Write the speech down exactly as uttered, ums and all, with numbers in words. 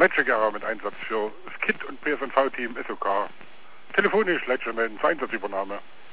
Leitschegera mit Einsatz für das Kind- und P S N V-Team S O K. Telefonisch Leitschemelden zur Einsatzübernahme.